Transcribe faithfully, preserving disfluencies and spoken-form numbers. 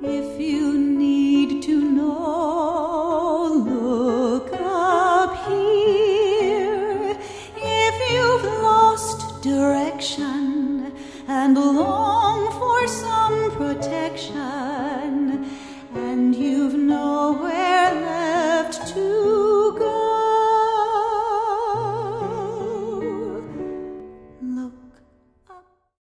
If you need to know, look up here. If you've lost direction and long for some protection, and you've nowhere